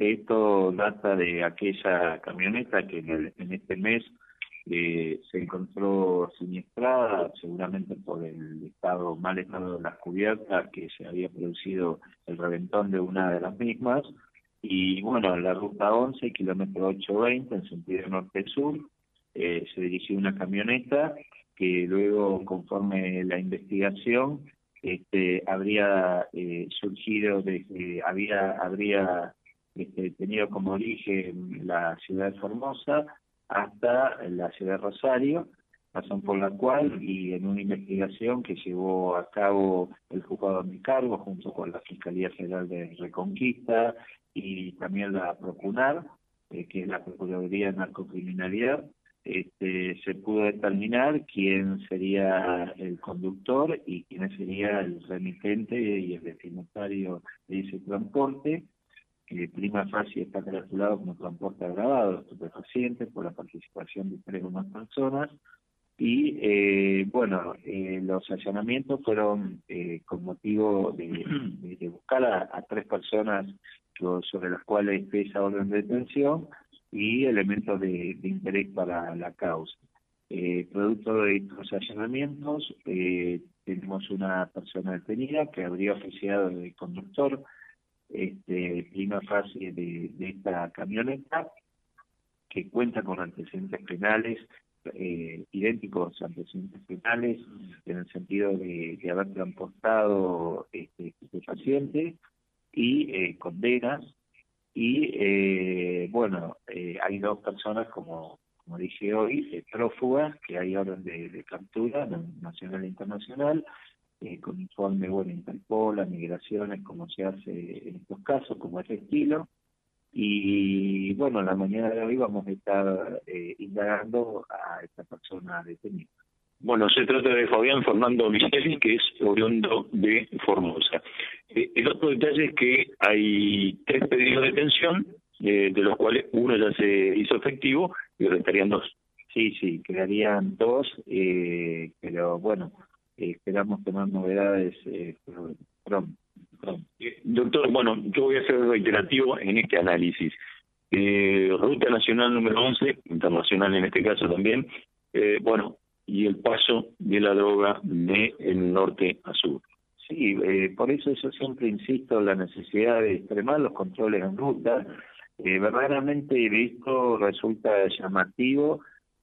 esto data de aquella camioneta que en este mes se encontró siniestrada, seguramente por el mal estado de las cubiertas, que se había producido el reventón de una de las mismas. Y bueno, en la ruta 11, kilómetro 820, en sentido norte-sur, se dirigió una camioneta que luego, conforme la investigación, habría surgido desde, habría tenido como origen la ciudad de Formosa hasta la ciudad de Rosario, razón por la cual, y en una investigación que llevó a cabo el juzgado de cargo junto con la Fiscalía Federal de Reconquista y también la Procunar, que es la Procuraduría de Narcocriminalidad, se pudo determinar quién sería el conductor y quién sería el remitente y el destinatario de ese transporte, que prima facie está calculado como transporte agravado de estupefacientes por la participación de 3 o más personas. Y los allanamientos fueron con motivo de buscar a 3 personas sobre las cuales pesa orden de detención y elementos de interés para la causa. Producto de estos allanamientos, tenemos una persona detenida que habría oficiado de conductor prima facie de esta camioneta, que cuenta con antecedentes penales, idénticos antecedentes penales, en el sentido de haber transportado estupefacientes y condenas. Y hay 2 personas, como dije hoy, prófugas, que hay orden de captura nacional e internacional, con informe, Interpol, a migraciones, como se hace en estos casos, como es el estilo. Y en la mañana de hoy vamos a estar indagando a esta persona detenida. Bueno, se trata de Fabián Fernando Micheli, que es oriundo de Formosa. El otro detalle es que hay 3 pedidos de detención, de los cuales uno ya se hizo efectivo y restarían 2. Sí, quedarían 2, pero esperamos tener novedades pronto. Doctor, yo voy a ser reiterativo en este análisis. Ruta Nacional número 11, internacional en este caso también, y el paso de la droga del norte a sur. Sí, por eso yo siempre insisto en la necesidad de extremar los controles en ruta. Verdaderamente esto resulta llamativo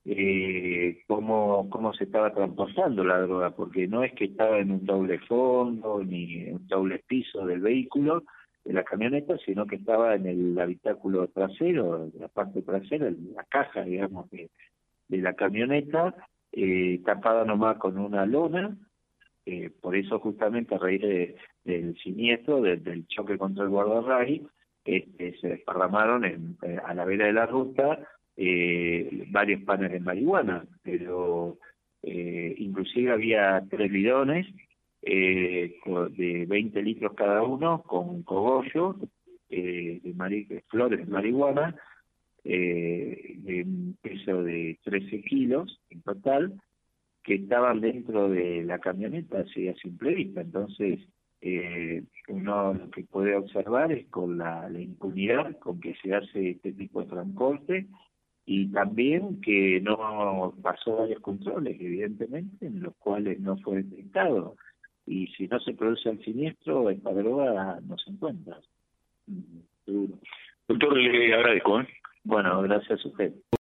cómo se estaba transportando la droga, porque no es que estaba en un doble fondo ni en un doble piso del vehículo, de la camioneta, sino que estaba en el habitáculo trasero, la parte trasera, la caja, digamos, de la camioneta, tapada nomás con una lona. Por eso, justamente a raíz del siniestro, del choque contra el guardarray, se desparramaron a la vera de la ruta varios panes de marihuana, pero inclusive había 3 bidones de 20 litros cada uno, con cogollo de flores de marihuana, de un peso de 13 kilos en total, que estaban dentro de la camioneta así a simple vista. Entonces, uno lo que puede observar es con la impunidad con que se hace este tipo de transporte, y también que no pasó varios controles, evidentemente, en los cuales no fue detectado. Y si no se produce el siniestro, esta droga no se encuentra. Doctor, le agradezco. Bueno, gracias a usted.